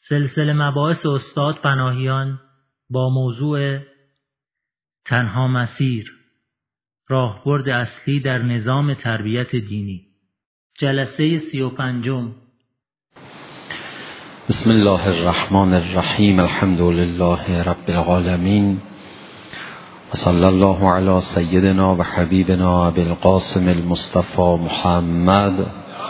سلسله مباحث استاد پناهیان با موضوع تنها مسیر، راهبرد اصلی در نظام تربیت دینی، جلسه 35. بسم الله الرحمن الرحیم. الحمد لله رب العالمین و صلی الله علی سیدنا و حبیبنا ابی القاسم المصطفى محمد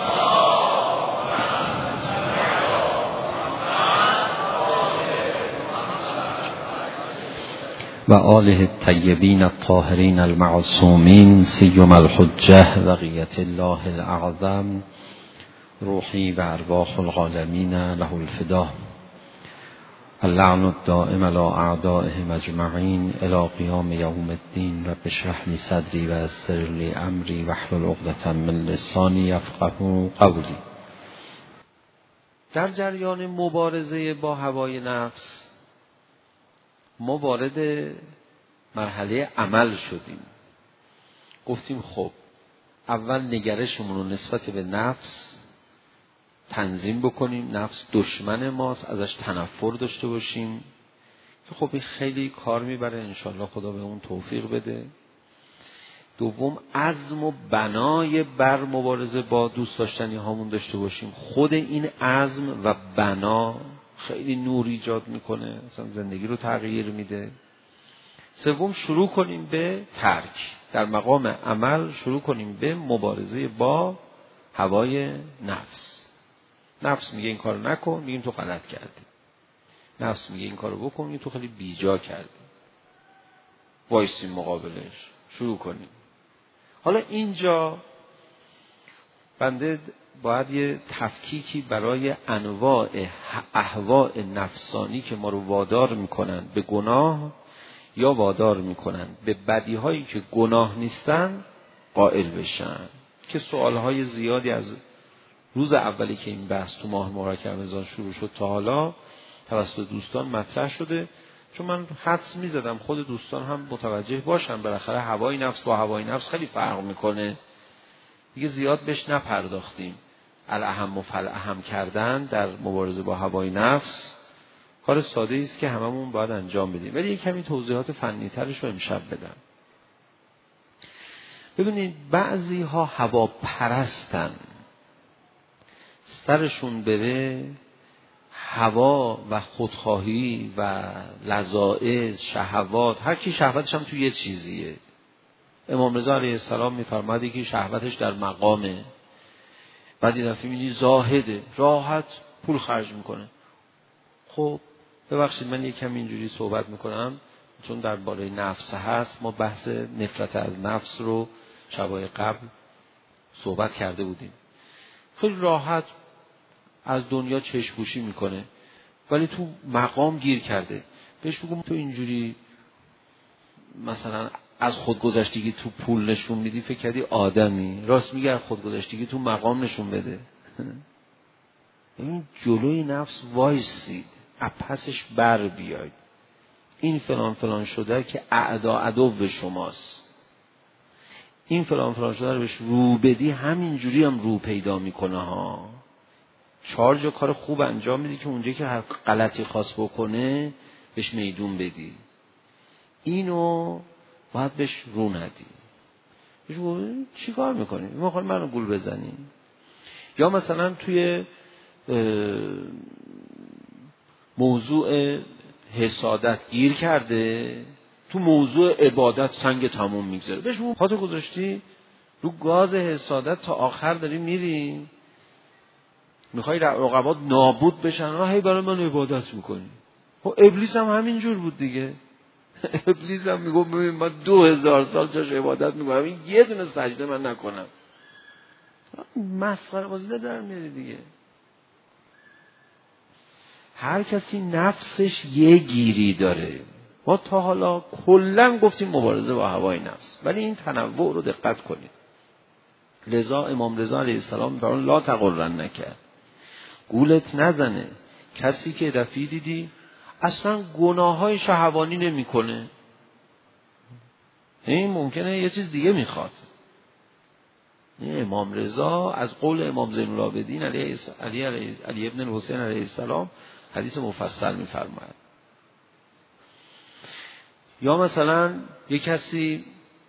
و آله الطیبین الطاهرین المعصومین سیما الحجة بقیة الله الاعظم روحی و ارواح العالمین له الفدا. اللعن الدائم علی اعدائهم اجمعین الی قیام یوم الدین. رب اشرح لی صدری و یسر لی امری واحلل عقدة من لسانی یفقهوا قولی. در جریان مبارزه با هوای نفس ما وارد مرحله عمل شدیم. گفتیم خب اول نگرشمون رو نسبت به نفس تنظیم بکنیم. نفس دشمن ماست، ازش تنفر داشته باشیم که خب این خیلی کار میبره، انشالله خدا به اون توفیق بده. دوم عزم و بنای بر مبارزه با دوست داشتنی هامون داشته باشیم. خود این عزم و بنا خیلی نور ایجاد میکنه، اصلا زندگی رو تغییر میده. سوم شروع کنیم به ترک، در مقام عمل شروع کنیم به مبارزه با هوای نفس. نفس میگه این کارو نکن، میگیم تو غلط کردی. نفس میگه این کارو بکن، میگیم تو خیلی بیجا کردی. وایسیم مقابلش، شروع کنیم. حالا اینجا بنده باید یه تفکیکی برای انواع اهواء نفسانی که ما رو وادار میکنن به گناه یا وادار میکنن به بدیهایی که گناه نیستن قائل بشن، که سوالهای زیادی از روز اولی که این بحث تو ماه مبارک رمضان شروع شد تا حالا توسط دوستان مطرح شده. چون من حدس میزدم خود دوستان هم متوجه باشن بالاخره هوای نفس با هوای نفس خیلی فرق میکنه. دیگه زیاد بهش نپرداختیم. الاهم و فالاهم کردن در مبارزه با هوای نفس کار ساده است که هممون باید انجام بدیم، ولی یک کمی توضیحات فنی ترش رو امشب بدم. ببینید بعضی ها هوا پرستن، سرشون بره هوا و خودخواهی و لذائذ شهوات، هر کی شهوتش هم توی یه چیزیه. امام رضا علیه السلام میفرماید که شهوتش در مقامه، بعد این دفعه می‌بینی زاهده، راحت پول خرج میکنه. خب ببخشید من یکم اینجوری صحبت میکنم چون درباره نفس هست. ما بحث نفرت از نفس رو شبای قبل صحبت کرده بودیم. خیلی راحت از دنیا چشم‌پوشی میکنه ولی تو مقام گیر کرده. بهش بگم تو اینجوری مثلا از خودگذشتگی تو پول نشون میدی، فکر کردی آدمی. راست میگه از خودگذشتگی تو مقام نشون بده. این جلوی نفس وایسید، پسش بر بیاید. این فلان فلان شده که اعدا عدو شماست، این فلان فلان شده رو بهش رو بدی همینجوری هم رو پیدا میکنه ها. 4 جا کار خوب انجام میدی که اونجایی که هر غلطی خواست بکنه بهش میدون بدی. اینو باید بهش رو ندی. بهش بگو چی کار میکنی؟ میخوای منو گول بزنی؟ یا مثلا توی موضوع حسادت گیر کرده، تو موضوع عبادت سنگ تموم میگذاره. بهش بگو پاتو گذاشتی رو گاز حسادت تا آخر داری میری، میخوای رقبات نابود بشن، هی برای من عبادت میکنی. خب ابلیس هم همینجور بود دیگه. ابلیس هم میگو ببین من 2000 سال جاش عبادت میکنم، این یه دونه سجده من نکنم. مسخره بازی در میاری دیگه. هر کسی نفسش یه گیری داره. ما تا حالا کلا گفتیم مبارزه با هوای نفس، ولی این تنوع رو دقت کنید. لذا امام رضا علیه السلام میفرماید لا تغرنک، گولت نزنه کسی که دفعی دیدی اصلا گناههای شهوانی نمی کنه. این ممکنه یه چیز دیگه میخواد. این امام رضا از قول امام زین العابدین علی ابن الحسین علیه السلام حدیث مفصل میفرماید. یا مثلا یک کسی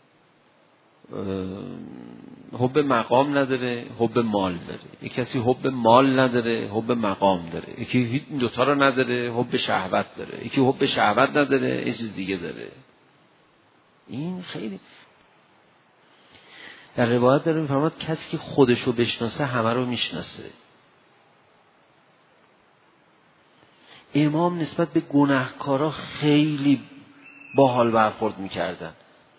حب مقام نداره، حب مال داره. یک کسی حب مال نداره، حب مقام داره. یکی این دوتا رو نداره، حب شهوت داره. یکی حب شهوت نداره، یه چیز دیگه داره. این خیلی در روایت داره میفرماد کسی که خودشو بشناسه همه رو میشناسه. امام نسبت به گناهکارا خیلی باحال برخورد میکردن.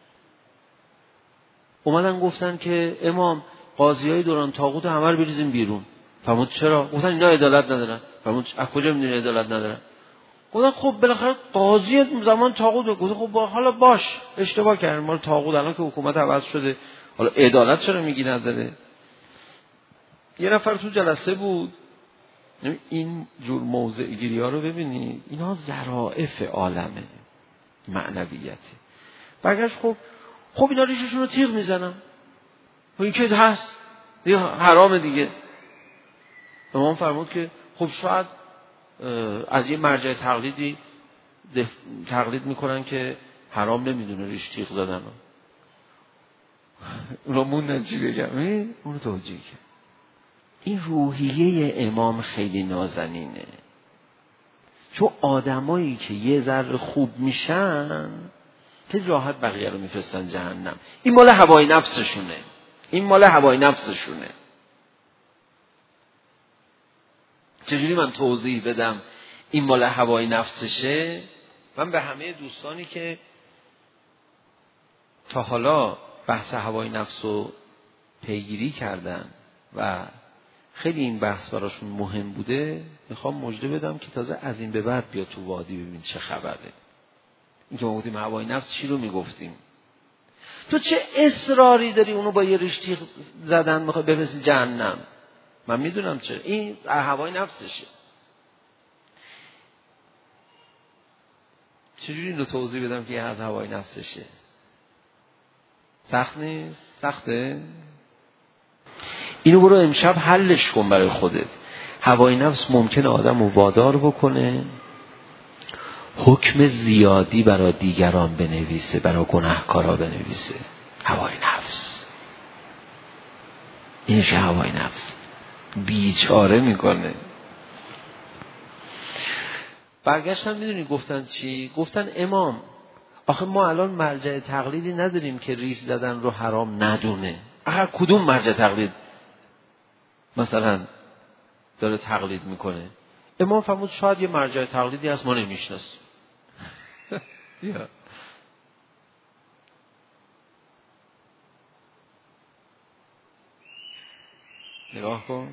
اومدن گفتن که امام قاضیای دوران طاغوت همه رو بریزیم بیرون. فرمود چرا؟ گفتن اینا عدالت ندارن. فرمود از کجا میدونی عدالت ندارن؟ گفتن خب بالاخره قاضی زمان طاغوت. گفتن خب حالا باش اشتباه کردن، ما طاغوت الان که حکومت عوض شده حالا عدالت چرا میگی نداره؟ یه نفر تو جلسه بود، این جور موضع گیری ها رو ببینید، اینا ظرافت عالمه معنویتی. برگشت خب اینا ریششون رو تیغ میزنم، این که هست یه حرام دیگه. امام فرمود که خب شاید از یه مرجع تقلیدی تقلید میکنن که حرام نمیدونه ریش تیغ زدن. اونا موندن چی بگم؟ اونو توجیه کرد. این روحیه امام خیلی نازنینه، چون آدمایی که یه ذره خوب میشن که راحت بقیه رو میفرستن جهنم. این مال هوای نفسشونه. چجوری من توضیح بدم این مال هوای نفسشه؟ من به همه دوستانی که تا حالا بحث هوای نفس رو پیگیری کردن و خیلی این بحث براشون مهم بوده میخوام مژده بدم که تازه از این به بعد بیا تو وادی ببین چه خبره. این که ما گفتیم هوای نفس چی رو میگفتیم؟ تو چه اصراری داری اونو با یه رشتی زدن میخوای بفرستی جهنم؟ من میدونم چه، این هوای نفسشه. چجوری اینو توضیح بدم که از هوای نفسشه؟ سخت نیست؟ سخته؟ اینو برو امشب حلش کن برای خودت. هوای نفس ممکنه آدم رو وادار بکنه حکم زیادی برای دیگران بنویسه، برای گناهکارا بنویسه. هوای نفس اینش هوای نفس بیچاره میکنه. برگشتن میدونی گفتن چی؟ گفتن امام آخه ما الان مرجع تقلیدی نداریم که ریش زدن رو حرام ندونه. آخه کدوم مرجع تقلید مثلا داره تقلید میکنه؟ امام فرمود شاید یه مرجع تقلیدی هست ما نمیشناسیم. یا نگاه کن،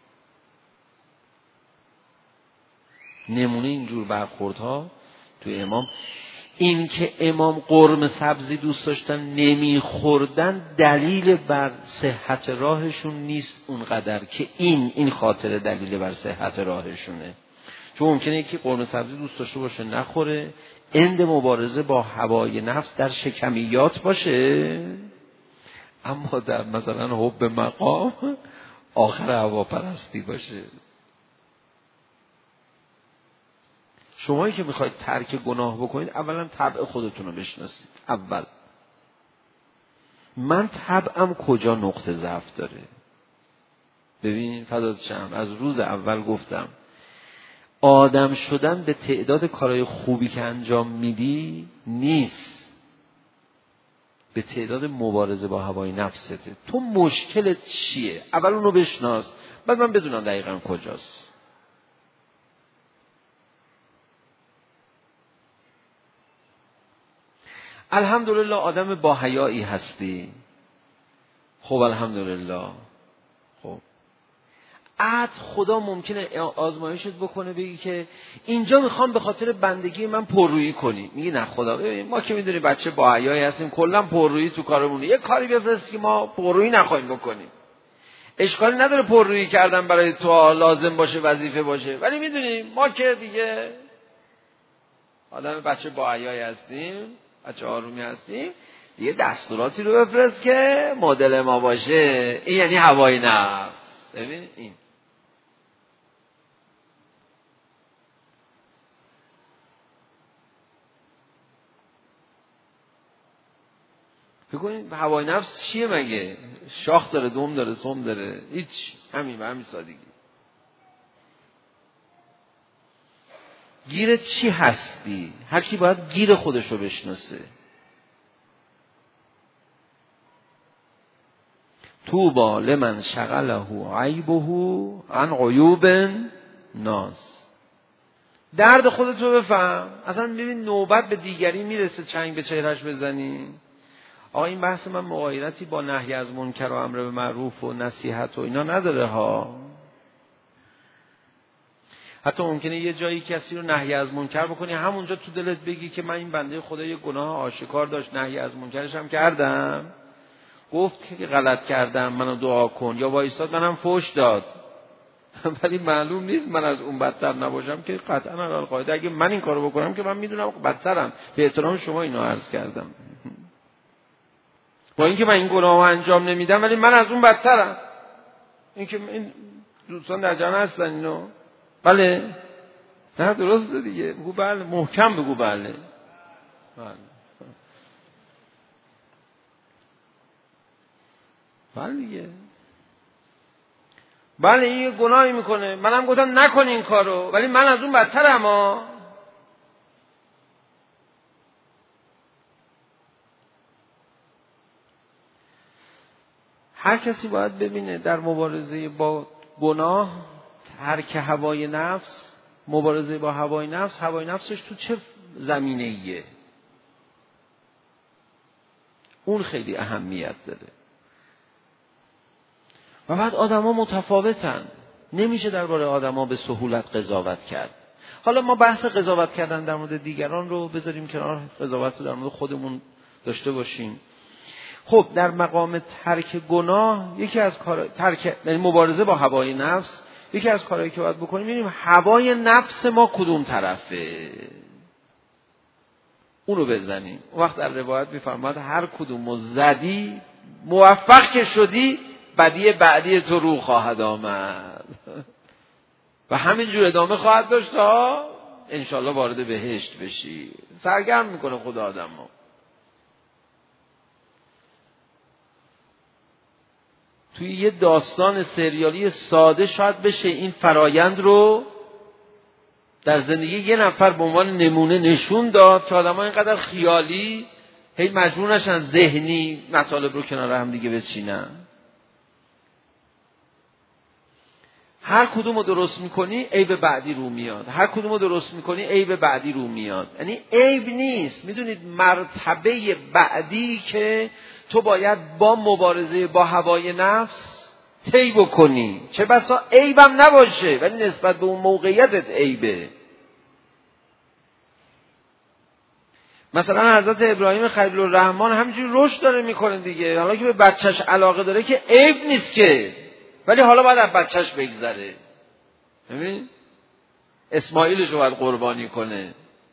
نمونه اینجور برخوردها تو امام. این که امام قرمه سبزی دوست داشتن نمیخوردن دلیل بر صحت راهشون نیست اونقدر که این خاطر دلیل بر صحت راهشونه. چون ممکنه یکی قرمه سبزی دوست داشته باشه نخوره، اند مبارزه با هوای نفس در شکمیات باشه، اما در مثلا حب مقام آخر هواپرستی باشه. شمایی که میخواید ترک گناه بکنید اولا طبع خودتون رو بشناسید. اول من طبعم کجا نقطه ضعف داره؟ ببین فدات شم، از روز اول گفتم آدم شدن به تعداد کارهای خوبی که انجام میدی نیست، به تعداد مبارزه با هوای نفسته. تو مشکلت چیه؟ اول اونو بشناس، بعد من بدونم دقیقاً کجاست. الحمدلله آدم با حیایی هستی. خب الحمدلله. خب عاد خدا ممکنه آزمایشت بکنه بگی که اینجا میخوام به خاطر بندگی من پررویی کنی. میگی نه خدا ما که میدونی بچه با حیایی هستیم کلا پررویی تو کارمونه، یه کاری بفرست که ما پررویی نخواهیم بکنیم. اشکالی نداره پررویی کردن برای تو لازم باشه، وظیفه باشه، ولی میدونیم ما که دیگه آدم بچه با حیایی هستیم، بچه آرومی هستیم، دیگه دستوراتی رو بفرست که مدل ما باشه. این یعنی هوای نفس. ببین این فکر کنید هوای نفس چیه مگه؟ شاخ داره، دم داره، سم داره، هیچ، همین سادگی. گیرت چی هستی؟ هر کی باید گیر خودش رو بشناسه. طوبی لمن شغله عیبه عن عیوب ناس. درد خودت رو بفهم. اصلا ببین نوبت به دیگری میرسه چنگ به چهرش بزنی. آقا این بحث من مغایرتی با نهی از منکر و امر به معروف و نصیحت و اینا نداره ها. حتی ممکنه یه جایی کسی رو نهی از منکر بکنی، همونجا تو دلت بگی که من این بنده خدا یه گناه آشکار داشت، نهی از منکرش هم کردم، گفت که غلط کردم منو دعا کن، یا وایستاد منم فحش داد، ولی معلوم نیست من از اون بدتر نباشم که قطعا القاعده اگه من این کارو بکنم که من میدونم بدترم. به احترام شما اینو عرض کردم. با اینکه من این گناهو انجام نمیدم ولی من از اون بدترم. اینکه این دوستان در جمع هستن اینو؟ بله؟ نه درسته دیگه. بگو بله، محکم بگو بله. بله دیگه. بله این یه گناهی میکنه، منم گفتم نکن این کارو، ولی من از اون بدترم ها. هر کسی باید ببینه در مبارزه با گناه، ترک هوای نفس، مبارزه با هوای نفسش تو چه زمینه ایه. اون خیلی اهمیت داره. و بعد آدما متفاوتن، نمیشه درباره آدما به سهولت قضاوت کرد. حالا ما بحث قضاوت کردن در مورد دیگران رو بذاریم کنار، قضاوت در مورد خودمون داشته باشیم. خب در مقام ترک گناه، یکی از کار یعنی مبارزه با هوای نفس، یکی از کارهایی که باید بکنیم ببینیم هوای نفس ما کدوم طرفه، اون رو بزنیم. اون وقت در روایت میفرماد هر کدوم زدی، موفق که شدی، بدی بعدی تو رو خواهد آمد و همینجور ادامه خواهد داشت تا انشالله وارد بهشت بشی. سرگرم میکنه خدا آدم ها. توی یه داستان سریالی ساده شاید بشه این فرایند رو در زندگی یه نفر به عنوان نمونه نشون داد که آدم ها اینقدر خیالی هی مجبور نشن ذهنی مطالب رو کنار هم دیگه بچینن. هر کدوم رو درست میکنی عیب بعدی رو میاد، هر کدوم رو درست میکنی عیب بعدی رو میاد. یعنی عیب نیست، میدونید مرتبه بعدی که تو باید با مبارزه با هوای نفس طی بکنی، چه بسا عیبم نباشه ولی نسبت به اون موقعیتت عیبه. مثلا حضرت ابراهیم خلیل الرحمن همینجوری رشد داره میکنه دیگه، حالا که به بچهش علاقه داره که عیب نیست که، ولی حالا باید از بچهش بگذره. ببین اسماعیلش رو باید قربانی کنه،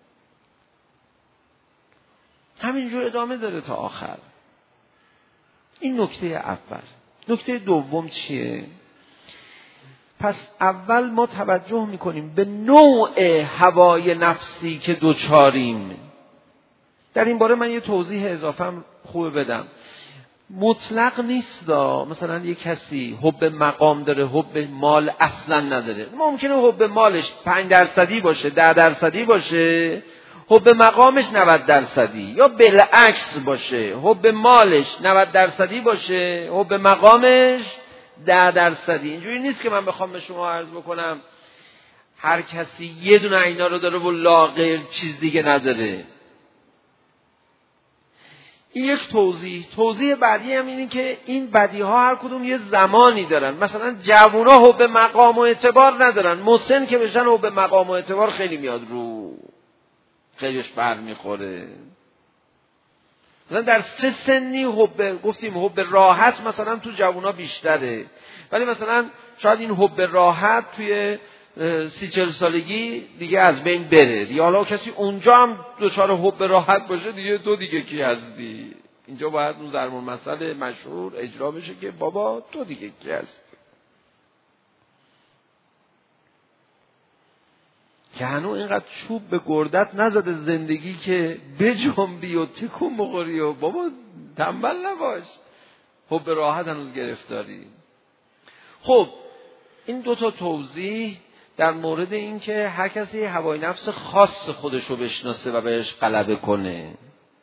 همینجور ادامه داره تا آخر. این نکته اول. نکته دوم چیه؟ پس اول ما توجه میکنیم به نوع هوای نفسی که دوچاریم. در این باره من یه توضیح اضافه خوبه بدم. مطلق نیست مثلا یه کسی حب مقام داره، حب مال اصلا نداره. ممکنه حب مالش 5% باشه، 10% باشه، حب مقامش 90% یا بالعکس باشه، حب مالش 90% باشه، حب مقامش 10%. اینجوری نیست که من بخوام به شما عرض بکنم هر کسی یه دونه اینا رو داره و لاغر چیز دیگه نداره. این یک توضیح بعدی هم اینه که این بدی ها هر کدوم یه زمانی دارن. مثلا جوونا حب مقام و اعتبار ندارن، مسن که بشن حب مقام و اعتبار خیلی میاد رو، خیلیش بر میخوره. مثلا در چه سنی گفتیم حب راحت مثلا تو جوونا بیشتره، ولی مثلا شاید این حب راحت توی 30-40 سالگی دیگه از بین بره دیگه. حالا کسی اونجا هم دچار حب راحت باشه دیگه، تو دیگه کی هستی؟ اینجا باید اون ضرب المثل مشهور اجرا بشه که بابا تو دیگه کی هستی؟ که هنوز اینقدر چوب به گردت نزده زندگی که بجنبی و تکون بخوری و بابا تنبل نباش. خب به راحت هنوز گرفتاری. خب این دوتا توضیح در مورد این که هر کسی هوای نفس خاص خودش رو بشناسه و بهش غلبه کنه.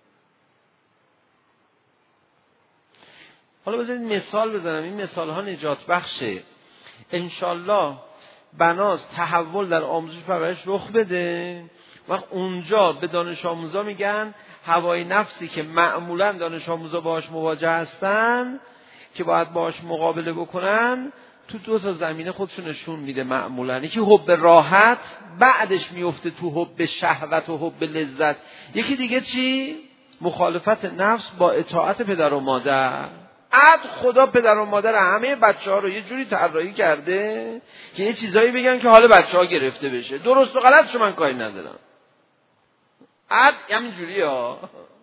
حالا بذارید مثال بزنم، این مثال ها نجات بخشه. انشالله بناس تحول در آموزش پرورش رخ بده، وقت اونجا به دانش آموزا میگن هوای نفسی که معمولا دانش آموزا باهاش مواجه هستن که باید باهاش مقابله بکنن، تو دو تا زمینه خودشون نشون میده. معمولا یکی حب راحت، بعدش میفته تو حب شهوت و حب لذت. یکی دیگه چی؟ مخالفت نفس با اطاعت پدر و مادر. خدا پدر و مادر همه بچه‌ها رو یه جوری طراحی کرده که یه چیزایی بگن که حال بچه‌ها گرفته بشه. درست و غلطشو من کاری ندارم. همین جوریه.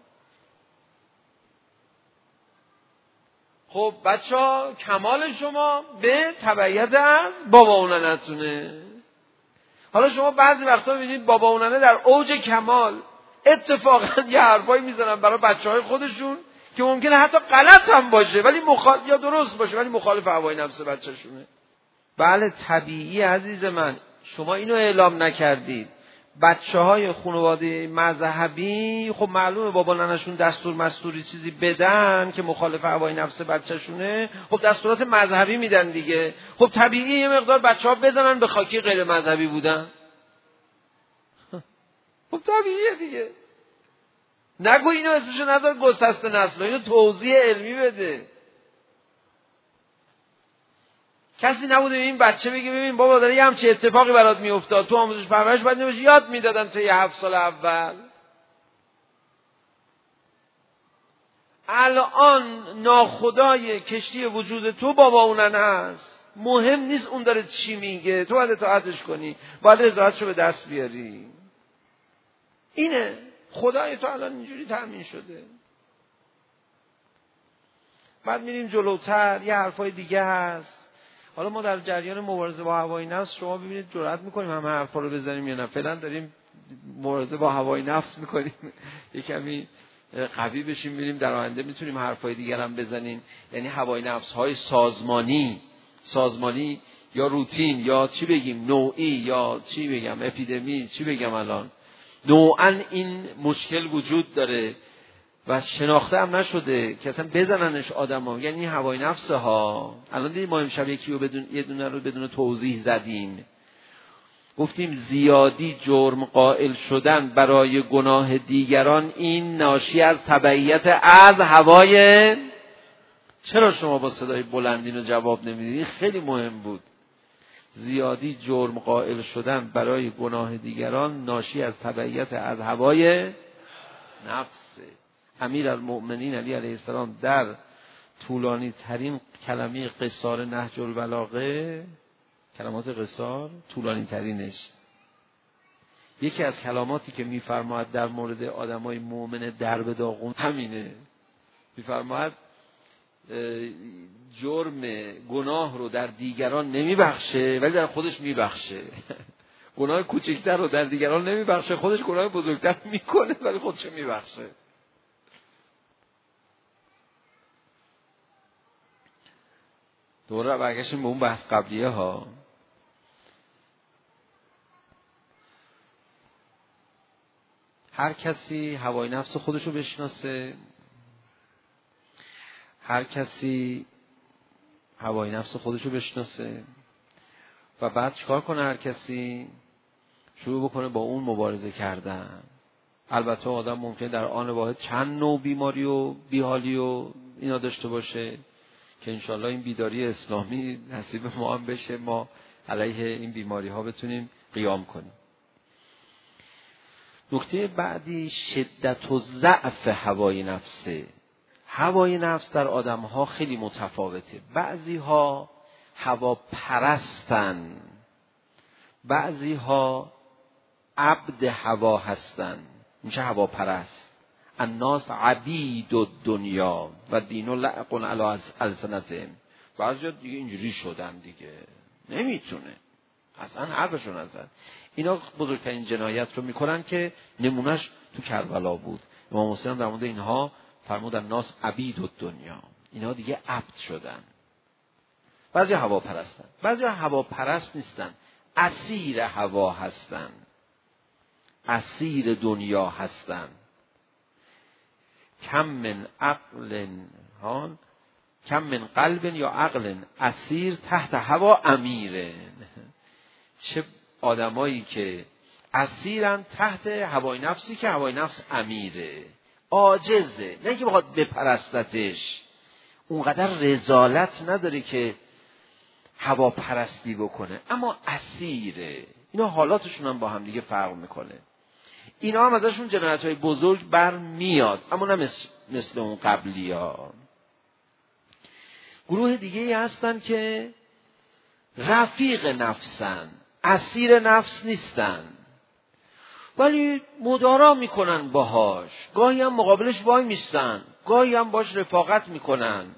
خب بچه‌ها کمال شما به تبعیت از بابا و ننه‌تونه. حالا شما بعضی وقتا می‌بینید بابا و ننه در اوج کمال اتفاقا یه حرفایی میزنن برای بچه‌های خودشون که ممکنه حتی غلط هم باشه ولی یا درست باشه ولی مخالف هوای نفس بچه‌شونه. بله طبیعی عزیز من، شما اینو اعلام نکردید. بچه‌های خانواده مذهبی خب معلومه بابا ننشون دستور مستوری چیزی بدن که مخالف هوای نفس بچه‌شونه، خب دستورات مذهبی میدن دیگه. خب طبیعی یه مقدار بچه‌ها بزنن به خاکی غیر مذهبی بودن. خب طبیعیه دیگه. نگو اینو اسمشو نذار گسسته نسل، اینو توضیح علمی بده. کسی نبوده این بچه بگه ببین بابا داره یه همچه اتفاقی برات میافتاد، تو آموزش پرورش باید نمیشه یاد میدادن تا 7 سال اول. الان ناخدای کشتی وجود تو بابا اونن هست، مهم نیست اون داره چی میگه، تو باید اطاعتش کنی، باید رضایتشو به دست بیاری. اینه خدای تو الان اینجوری تامین شده. بعد میریم جلوتر، یه حرفای دیگه هست. حالا ما در جریان مبارزه با هوای نفس شما ببینید جرأت میکنیم همه حرفا رو بزنیم یا نه؟ فعلا داریم مبارزه با هوای نفس میکنیم، یه کمی قوی بشیم، میریم در آینده میتونیم حرفای دیگر هم بزنیم. یعنی هوای نفس های سازمانی یا روتین یا چی بگیم نوعی یا چی بگم اپیدمی، چی بگم الان نوعا این مشکل وجود داره و شناخته هم نشده که اصلا بزننش آدم‌ها. یعنی هوای نفس ها. الان دیدیم ما امشب یکی رو یه دونه رو بدون توضیح زدیم، گفتیم زیادی جرم قائل شدن برای گناه دیگران این ناشی از تبعیت از هوای. چرا شما با صدای بلند اینو جواب نمیدید؟ خیلی مهم بود. زیادی جرم قائل شدن برای گناه دیگران ناشی از تبعیت از هوای نفسه. امیرالمؤمنین علی علیه السلام در طولانی ترین کلمه قصار نهج البلاغه، کلمات قصار طولانی ترینش، یکی از کلماتی که میفرماید در مورد آدمای مؤمن درب داغون همینه. میفرماید جرم گناه رو در دیگران نمیبخشه ولی در خودش میبخشه. گناه کوچکتر رو در دیگران نمیبخشه، خودش گناه بزرگتر میکنه ولی خودش میبخشه. دوباره برگشتیم به اون بحث قبلیه ها. هر کسی هوای نفس خودشو بشناسه، هر کسی هوای نفس خودشو بشناسه و بعد چیکار کنه؟ هر کسی شروع بکنه با اون مبارزه کردن. البته آدم ممکنه در آن واحد چند نوع بیماری و بیحالی و اینا داشته باشه که انشالله این بیداری اسلامی نصیب ما هم بشه، ما علیه این بیماری ها بتونیم قیام کنیم. نکته بعدی شدت و ضعف هوای نفسه. هوای نفس در آدم ها خیلی متفاوته. بعضی ها هوا پرستن، بعضی ها عبد هوا هستن، میشه هوا پرست. الناس عبید الدنیا و دین لعق علی السنتهم. بعضی دیگه اینجوری شدن دیگه، نمیتونه اصلا حرفشون نزد. اینا بزرگترین جنایت رو میکنن که نمونهش تو کربلا بود. امام حسین در مورد اینها فرمود الناس عبید الدنیا، اینا دیگه عبد شدن. بعضی هواپرستن، بعضی هواپرست نیستن، اسیر هوا هستن، اسیر دنیا هستن. کم من عقل هان کم من قلب یا عقل اسیر تحت هوا امیره. چه آدمایی که اسیرن تحت هوای نفسی که هوای نفس امیره، عاجزه، نه که بخواد بپرستتش، اونقدر رذالت نداره که هوا پرستی بکنه، اما اسیره. اینا حالاتشون هم با هم دیگه فرق میکنه. اینا هم ازشون جنایت‌های بزرگ برمیاد، اما نه مثل اون قبلی ها. گروه دیگه ای هستن که رفیق نفسن، اسیر نفس نیستن، ولی مدارا میکنن باهاش، گاهی هم مقابلش وای میستن، گاهی هم باش رفاقت میکنن.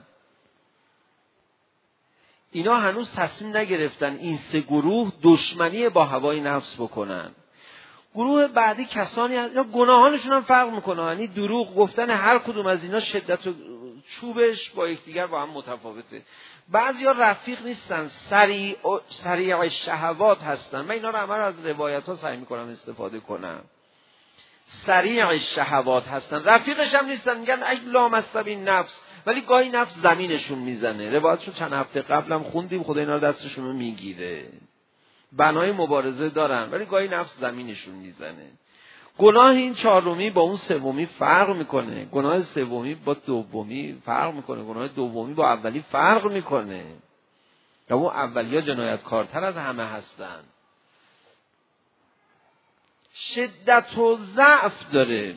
اینا هنوز تصمیم نگرفتن این سه گروه دشمنی با هوای نفس بکنن. گروه بعدی کسانی هستن گناهانشون هم فرق میکنه، یعنی دروغ گفتن هر کدوم از اینا شدت و چوبش با یکدیگر با هم متفاوته. بعضیا رفیق نیستن، سریع شهوات هستن. من اینا رو همه از روایت ها سعی میکنم استفاده کنم. سریع شهوات هستن، رفیقش هم نیستن، میگن ای لامصبین نفس، ولی گاهی نفس زمینشون میزنه. روایتشو چند هفته قبلم خوندیم، خدا اینا رو دستشون رو میگیره. بنای مبارزه دارن ولی گاهی نفس زمینشون میزنه. گناه این چهارمی با اون سومی فرق میکنه، گناه سومی با دومی فرق میکنه، گناه دومی با اولی فرق میکنه. و اون اولیا جنایتکارتر از همه هستن. شدت و ضعف داره.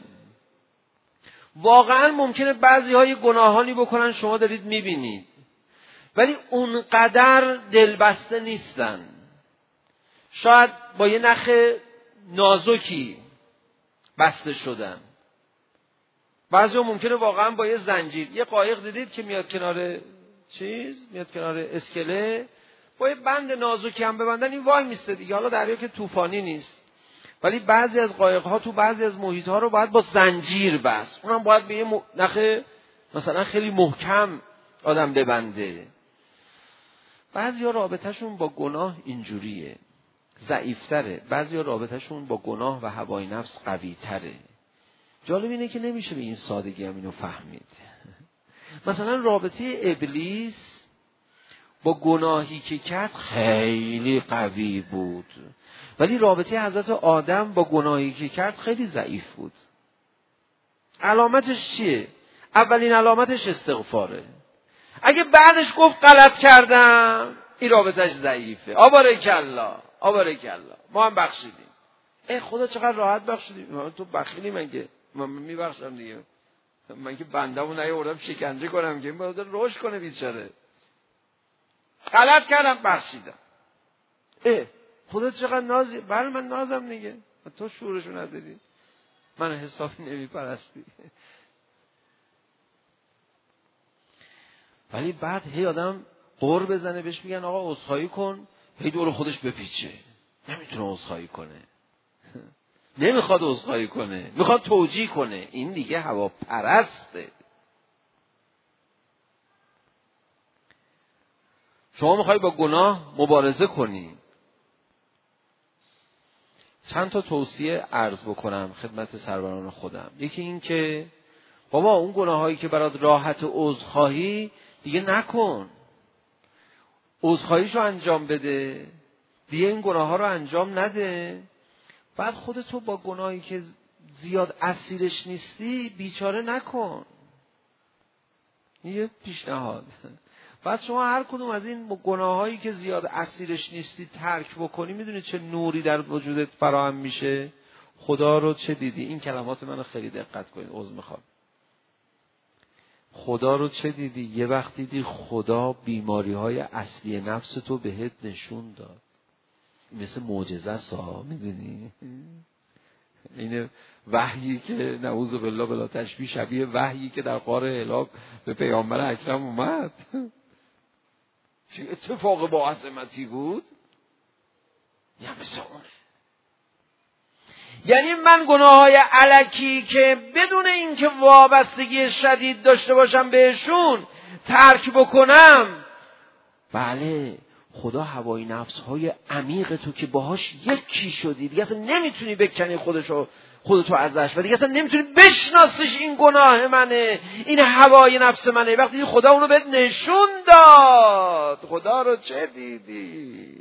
واقعا ممکنه بعضی های گناهانی بکنن شما دارید میبینید، ولی اونقدر دلبسته نیستن. شاید با یه نخ نازکی بسته شدن. بعضی ها ممکنه واقعا با یه زنجیر. یه قایق دیدید که میاد کنار میاد کنار اسکله، با یه بند نازکی هم ببندن این وای میسته دیگه. حالا دریا که طوفانی نیست، ولی بعضی از قایق ها تو بعضی از محیط ها رو باید با زنجیر بست، اونم باید به یه نخ مثلا خیلی محکم آدم ببنده. بعضی ها رابطهشون با گناه اینجوریه، ضعیفتره. بعضی ها رابطهشون با گناه و هوای نفس قوی تره. جالب اینه که نمیشه به این سادگی هم اینو فهمید. مثلا رابطه ابلیس با گناهی که کرد خیلی قوی بود، ولی رابطه حضرت آدم با گناهی که کرد خیلی ضعیف بود. علامتش چیه؟ اولین علامتش استغفاره. اگه بعدش گفت غلط کردم، این رابطهش ضعیفه. آبارکالله ما هم بخشیدیم. خدا چقدر راحت بخشیدیم. تو بخیلی من میبخشم دیگه. من که بندمو نیاوردم شکنجه کنم که این باید روش کنه بیچاره. غلط کردم بخشیدم. خدا چقدر نازی. بله من نازم دیگه. تو شعورشو نداری. من حسابی نمیپرستی. ولی بعد هی آدم قور بزنه بهش میگن آقا عذرخواهی کن، هی دور خودش بپیچه. نمیتونه عذرخواهی کنه. نمیخواد عذرخواهی کنه، میخواد توجیه کنه. این دیگه هواپرسته. شما میخوای با گناه مبارزه کنی. چند تا توصیه عرض بکنم خدمت سروران خودم. یکی این که بابا اون گناهایی که برات راحت عذرخواهی دیگه نکن. عذرخواهیشو انجام بده، دیگه این گناه ها رو انجام نده. بعد خودتو با گناهی که زیاد اسیرش نیستی بیچاره نکن. یه پیشنهاد. بعد شما هر کدوم از این گناهایی که زیاد اسیرش نیستی ترک بکنی، میدونی چه نوری در وجودت فراهم میشه؟ خدا رو چه دیدی؟ این کلمات منو خیلی دقت کنید، عذر میخوام. خدا رو چه دیدی؟ یه وقت دیدی خدا بیماری‌های اصلی نفس تو بهت نشون داد. مثل معجزه سا، میدونی؟ این وحیی که نعوذ بالله بلا تشبیه شبیه وحیی که در غار هلاک به پیامبر اکرم اومد. چه اتفاق با عظمتی بود؟ یا مثل اونه. یعنی من گناههای الکی که بدون اینکه وابستگی شدید داشته باشم بهشون ترک بکنم، بله خدا هوای نفسهای عمیق تو که باهاش یکی شدی دیگه اصلا نمیتونی بکنی خودتو ازش و دیگه اصلا نمیتونی بشناسیش این گناه منه، این هوای نفس منه. وقتی خدا اونو بهت نشون داد، خدا رو چه دیدی؟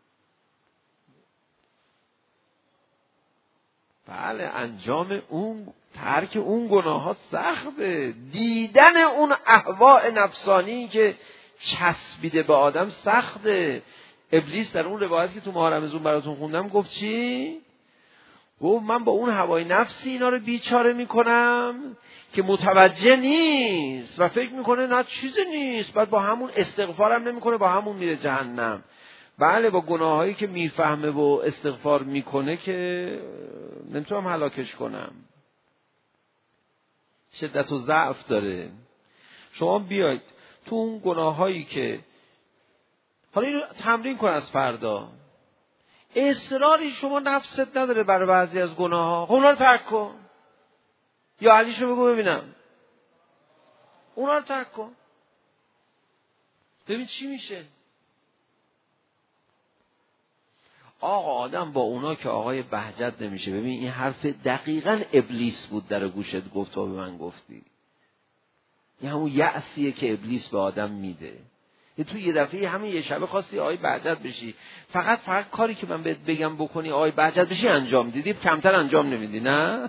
بله انجام اون ترک اون گناه ها سخته، دیدن اون اهواء نفسانی که چسبیده به آدم سخته. ابلیس در اون روایت که تو ماه رمضان براتون خوندم گفت چی؟ گفت من با اون هوای نفسی اینا رو بیچاره میکنم که متوجه نیست و فکر میکنه نه چیزی نیست، بعد با همون استغفارم نمیکنه، با همون میره جهنم. بله با گناهایی که میفهمه و استغفار میکنه که نمیتونم هلاکش کنم، شدت و ضعف داره. شما بیاید تو اون گناهایی که حالا اینو تمرین کن از فردا، اصراری شما نفست نداره برای بعضی از گناه ها، اونا رو ترک کن. یا علیشو بگو ببینم، اونا رو ترک کن ببین چی میشه. آقا آدم با اونا که آقای بهجت نمیشه. ببین این حرف دقیقاً ابلیس بود در گوشت گفت تو به من گفتی. این همون یأسیه که ابلیس به آدم میده. تو یه دفعه همین یه شبه خواستی آقای بهجت بشی، فقط کاری که من بهت بگم بکنی آقای بهجت بشی انجام دیدی، کمتر انجام نمیدی. نه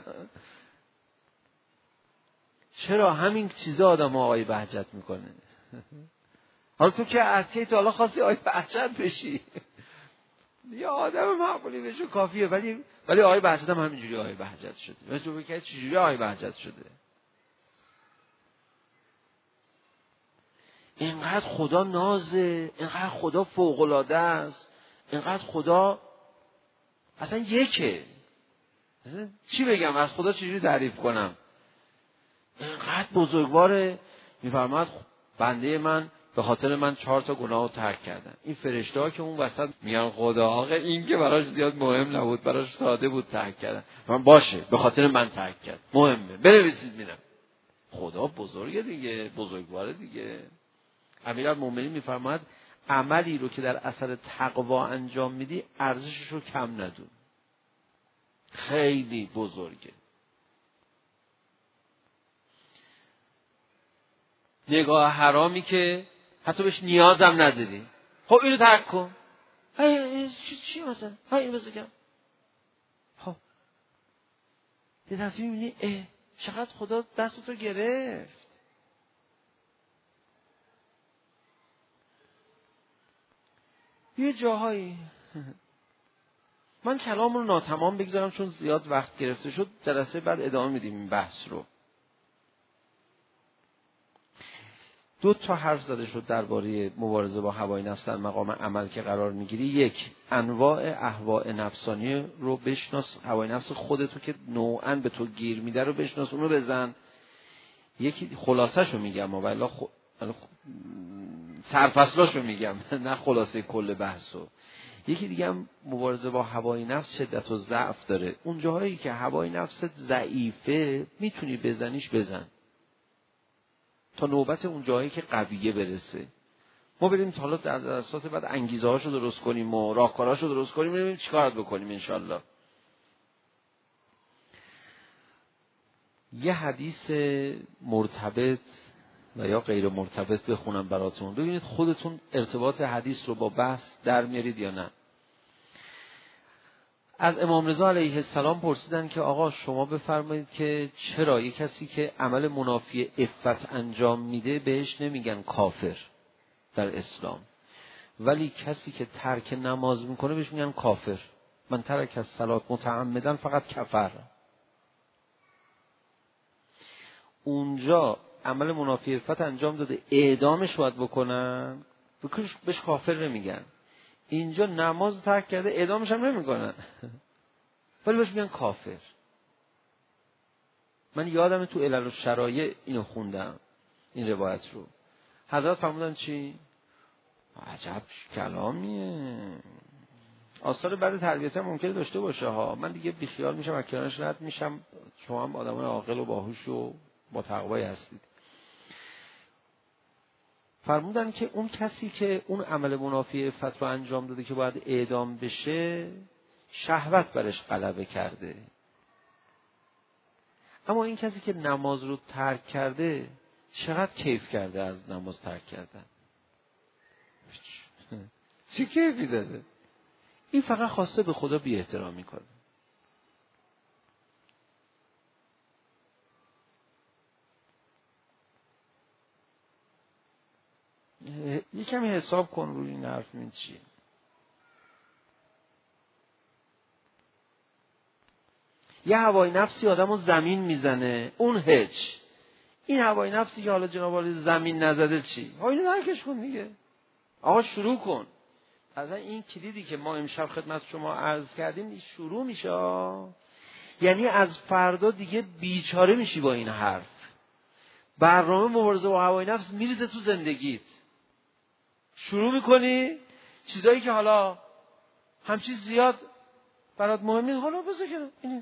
چرا همین چیزا آدم آقای بهجت میکنه. حالا تو که از کی تا حالا خواستی آقای بهجت بشی؟ یه آدم معمولی بشه کافیه، ولی آقای بهجت هم همینجوری آقای بهجت شده. من تو بگی چجوری آقای بهجت شده؟ اینقدر خدا نازه، اینقدر خدا فوق‌العاده است، اینقدر خدا اصلا یکه. اصلا چی بگم از خدا چجوری تعریف کنم؟ اینقدر بزرگواره. میفرماد بنده من به خاطر من 4 تا گناه رو ترک کردن. این فرشته ها که اون وسط میگن خدا آقا این که براش زیاد مهم نبود، براش ساده بود ترک کردن. من باشه به خاطر من ترک کرد، مهمه بنویسید میرم. خدا بزرگه دیگه، بزرگواره دیگه. امیرالمومنین میفرماد عملی رو که در اثر تقوا انجام میدی ارزشش رو کم ندون، خیلی بزرگه. نگاه حرامی که حتی بهش نیازم نداری، خب اینو ترک کن. چی مثلا اینو بذارم. خب یه دفعه میبینی چقدر خدا دستتو گرفت. یه جاهایی من کلام رو ناتمام بگذارم چون زیاد وقت گرفته شد، جلسه بعد ادامه میدیم این بحث رو. 2 تا حرف زده شد درباره مبارزه با هوای نفس در مقام عمل که قرار میگیری. 1 انواع اهواء نفسانی رو بشناس، هوای نفس خودتو که نوعاً به تو گیر میده رو بشناس، اون رو بزن. یکی خلاصه‌شو میگم ولی سرفصلاشو میگم نه خلاصه کل بحثو. یکی دیگه هم مبارزه با هوای نفس شدت و ضعف داره. اون جاهایی که هوای نفست ضعیفه میتونی بزنیش بزن تا نوبت اون جایی که قویه برسه. ما بریم تا حالا در جلسات بعد انگیزه هاشو درست کنیم و راهکارهاشو درست کنیم، ببینیم چیکار بکنیم انشالله. یه حدیث مرتبط و یا غیر مرتبط بخونم براتون، ببینید خودتون ارتباط حدیث رو با بحث در میارید یا نه. از امام رضا علیه السلام پرسیدن که آقا شما بفرمایید که چرا یک کسی که عمل منافی عفت انجام میده بهش نمیگن کافر در اسلام، ولی کسی که ترک نماز میکنه بهش میگن کافر. من ترک از صلات متعمدن فقط کفر. اونجا عمل منافی عفت انجام داده، اعدامش باید بکنن، بهش کافر نمیگن. اینجا نماز ترک کرده، اعدامش هم نمیکنن ولی بهش میگن کافر. من یادم تو علل الشرایع اینو خوندم، این روایت رو. حضرت فرمودن چی؟ عجب کلامیه. آثار بعد تربیت هم ممکنه داشته باشه ها. من دیگه بیخیال میشم، از کنارش رد میشم. شما هم آدمای عاقل و باهوش و با تقوایی هستید. فرمودن که اون کسی که اون عمل منافی عفت رو انجام داده که باید اعدام بشه، شهوت برش غلبه کرده. اما این کسی که نماز رو ترک کرده، چقدر کیف کرده از نماز ترک کردن. چه کیفی داره؟ این فقط خواسته به خدا بی احترامی کنه. یه کمی حساب کن روی این حرف من چیه. یه هوای نفسی آدم رو زمین میزنه، اون هج. این هوای نفسی که حالا جناب عالی زمین نزده چی؟ اینو درکش کن دیگه. آقا شروع کن. از این کلیدی که ما امشب خدمت شما عرض کردیم شروع میشه. یعنی از فردا دیگه بیچاره میشی با این حرف. برنامه مبارزه با هوای نفس میریزه تو زندگیت. شروع میکنی چیزایی که حالا همچین زیاد برات مهم نیست، حالا بذار کنم اینه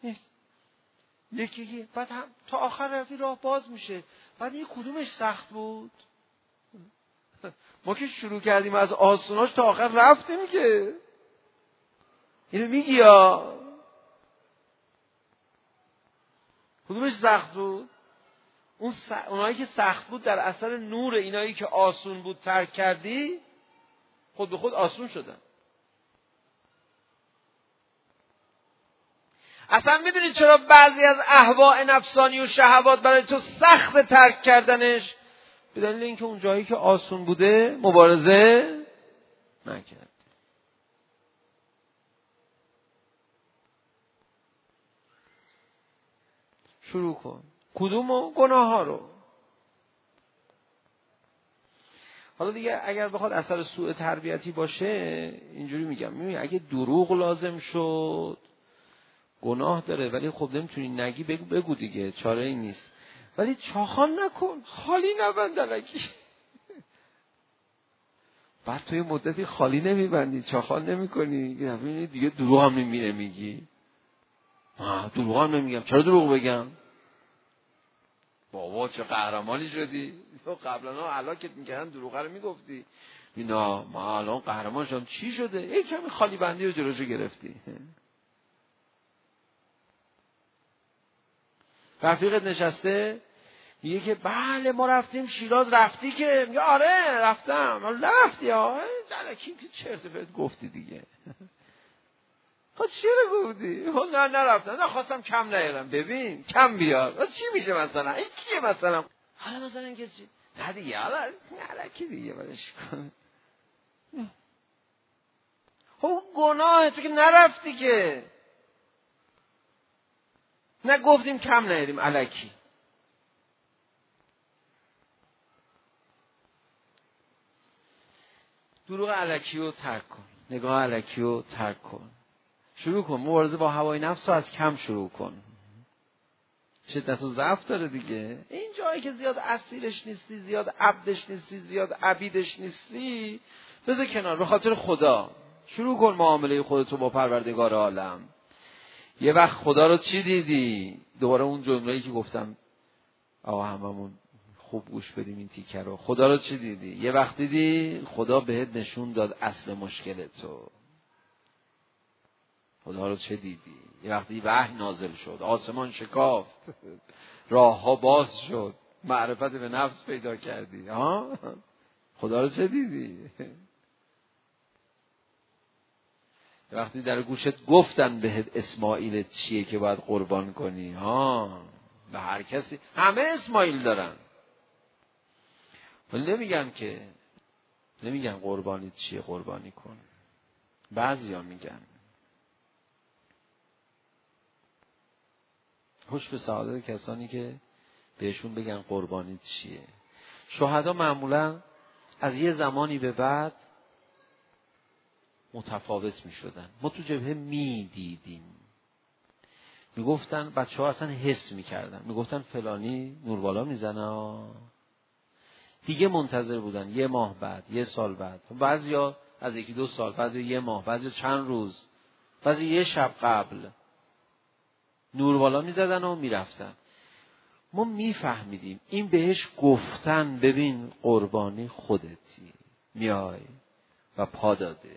یکی بعد هم تا آخر رفتی راه باز میشه. بعد این کدومش سخت بود؟ ما که شروع کردیم از آسوناش تا آخر رفتیم که. اینو میگی یا کدومش سخت بود؟ اونایی که سخت بود در اثر نور اینایی که آسون بود ترک کردی، خود به خود آسون شدن. اصلا میدونید چرا بعضی از اهواء نفسانی و شهوات برای تو سخت ترک کردنش؟ به دلیل اینکه اون جایی که آسون بوده مبارزه نکرد. شروع کن. کدومو؟ گناه ها رو. حالا دیگه اگر بخواد اثر سوء تربیتی باشه، اینجوری میگم، میبینی اگه دروغ لازم شد گناه داره، ولی خب نمیتونی نگی، بگو دیگه، چاره ای نیست. ولی چاخان نکن، خالی نبند الکی. بعد توی مدتی خالی نمیبندی، چاخان نمیکنی، دیگه دروغ هم نمیگی. دروغ هم نمیگم، چرا دروغ بگم؟ بابا چه قهرمانی شدی. تو قبلا هلاکت میکردن دروغ رو میگفتی. اینا ما الان قهرمان شدم. چی شده؟ یک کمی خالی بندی رو جلوشو گرفتی. رفیقت نشسته میگه که بله ما رفتیم شیراز. رفتی که؟ میگه آره رفتم. حالا نرفتی ها؟ الکی که چرت و پرت گفتی دیگه. خب چی رو گفتی؟ نه نرفتم، نه خواستم کم نیارم. ببین کم بیار. چی میشه مثلا؟ این کیه مثلا؟ حالا مثلا اینکه چی؟ نه دیگه حالا الکی دیگه ولش کن. خب گناه تو که نرفتی که. نه گفتیم کم نیاریم الکی. دروغ الکی رو ترک کن. نگاه الکی رو ترک کن. شروع کن مبارزه با هوای نفس رو از کم شروع کن. شدت و ضعف داره دیگه. این جایی که زیاد اسیرش نیستی، زیاد عبدش نیستی، زیاد عبیدش نیستی، بذار کنار. به خاطر خدا شروع کن معامله خودتو با پروردگار عالم. یه وقت خدا رو چی دیدی؟ دوباره اون جمله‌ای که گفتم آقا هممون خوب گوش بدیم این تیکه رو. خدا رو چی دیدی؟ یه وقت دیدی خدا بهت نشون داد اصل مشکلتو. خدا رو چه دیدی؟ یه وقتی وحی نازل شد، آسمان شکافت، راه ها باز شد، معرفت به نفس پیدا کردی. خدا رو چه دیدی؟ یه وقتی در گوشت گفتن بهت اسماعیل چیه که باید قربان کنی. به هر کسی همه اسماعیل دارن، ولی نمیگن قربانی چیه قربانی کن. بعضیا میگن. خوش به سعادت کسانی که بهشون بگن قربانی چیه. شهدا معمولا از یه زمانی به بعد متفاوت می شدن. ما تو جبهه می دیدیم، می گفتن بچه ها اصلا حس می کردن، می گفتن فلانی نوربالا می زنه. دیگه منتظر بودن 1 ماه بعد، 1 سال بعد. بعضیا از 1-2 سال، بعضی 1 ماه، بعضی چند روز، بعضی 1 شب قبل نور بالا میزدن و میرفتن. ما میفهمیدیم این بهش گفتن ببین قربانی خودتی، میای و پا داده.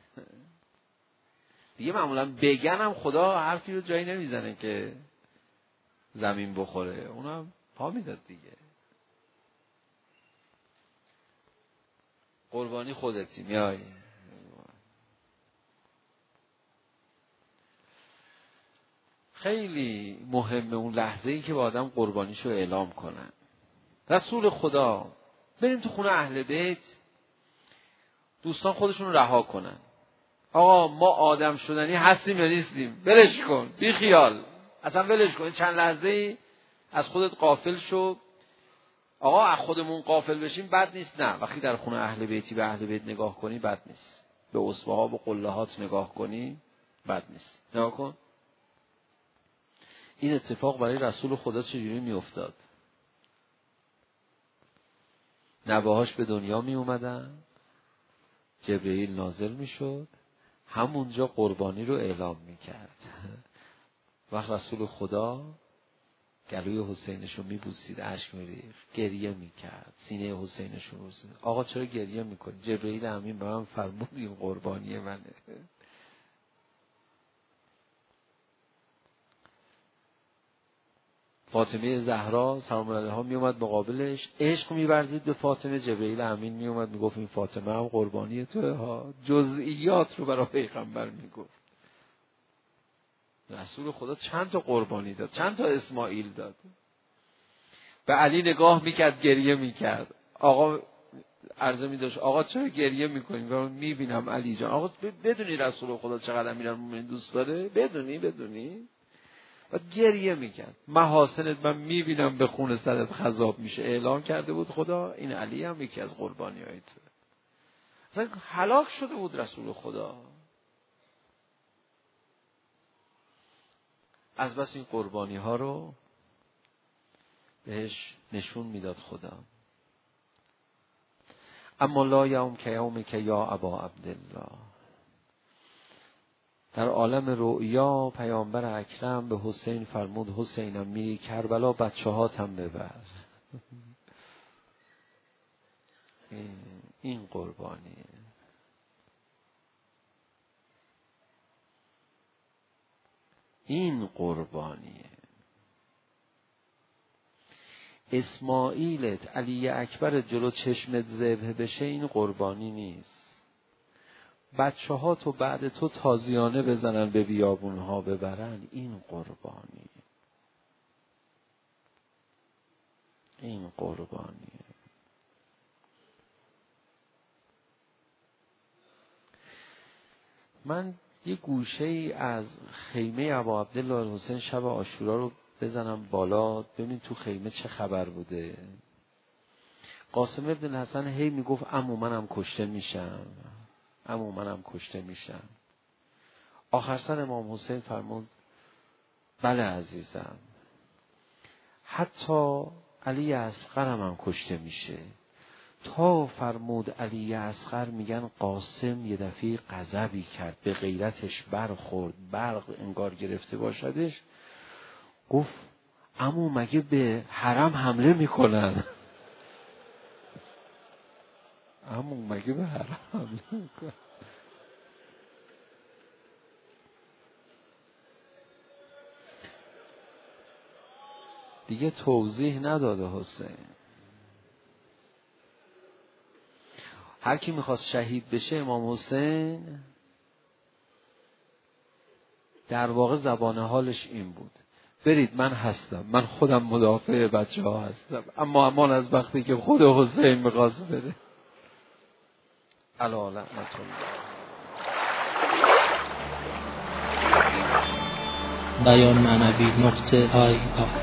دیگه معمولا بگنم خدا حرفی رو جایی نمیزنه که زمین بخوره، اونم پا میداد دیگه. قربانی خودتی، میای. خیلی مهمه اون لحظه‌ای که با آدم قربانیشو اعلام کنن. رسول خدا بریم تو خونه اهل بیت، دوستان خودشون رو رها کنن. آقا ما آدم شدنی هستیم یا نیستیم؟ ولش کن، بی خیال، اصلا ولش کن. چند لحظه‌ای از خودت غافل شو. آقا از خودمون غافل بشیم بد نیست، نه. وقتی در خونه اهل بیتی به اهل بیت نگاه کنی بد نیست، به اسوه ها و قلهات نگاه کنی بد نیست. نگاه کن این اتفاق برای رسول خدا چجوری می افتاد. نوه‌هاش به دنیا می اومدن، جبرئیل نازل می شد، همونجا قربانی رو اعلام می کرد. وقت رسول خدا گلوی حسینش رو می بوسید، اشک می ریخت، گریه می کرد، سینه حسینش رو بوسید. آقا چرا گریه می کنی؟ جبرئیل امین به من فرمود این قربانی منه. فاطمه زهرا سلام علیها می اومد مقابلش، عشق می ورزید به فاطمه. جبرئیل امین می اومد می گفت این فاطمه هم قربانی توه ها. جزئیات رو برای پیغمبر می گفت. رسول خدا چند تا قربانی داد، چند تا اسماعیل داد. به علی نگاه میکرد، گریه میکرد. آقا عرضه میداشت آقا چرا گریه میکنی؟ میبینم علی جان. آقا بدونی رسول خدا چقدر امیرالمومنین دوست داره؟ بدونی و گریه میکرد. محاسنت من میبینم به خون سرت خضاب میشه. اعلام کرده بود خدا این علی هم یکی از قربانی های تو. اصلا هلاک شده بود رسول خدا از بس این قربانی ها رو بهش نشون میداد خدا. اما لا یوم که یوم که یا ابا عبدالله. در عالم رؤیا پیامبر اکرم به حسین فرمود حسینم میری کربلا بچه هاتم ببر. این قربانیه. این قربانیه. اسماعیلت علی اکبر جلو چشمت ذبح بشه این قربانی نیست. بچه ها تو بعد تو تازیانه بزنن به بیابون ها ببرن این قربانی. این قربانی. من یه گوشه ای از خیمه ابا عبدالله حسین شب عاشورا رو بزنم بالا ببین تو خیمه چه خبر بوده. قاسم ابن حسن هی میگفت عمو منم کشته میشم. آخر سر امام حسین فرمود بله عزیزم، حتی علی اصغرم هم کشته میشه. تا فرمود علی اصغر میگن قاسم یه دفعه غضبی کرد، به غیرتش برخورد، برق انگار گرفته باشدش. گفت عمو مگه به حرم حمله میکنن؟ عمو مگه به حرم حمله میکنن؟ دیگه توضیح نداده حسین. هر کی میخواست شهید بشه امام حسین در واقع زبان حالش این بود برید من هستم، من خودم مدافع بچه ها هستم، اما امان از وقتی که خود حسین میخواست بره. علی لعنت الله. بیان معنوی .IR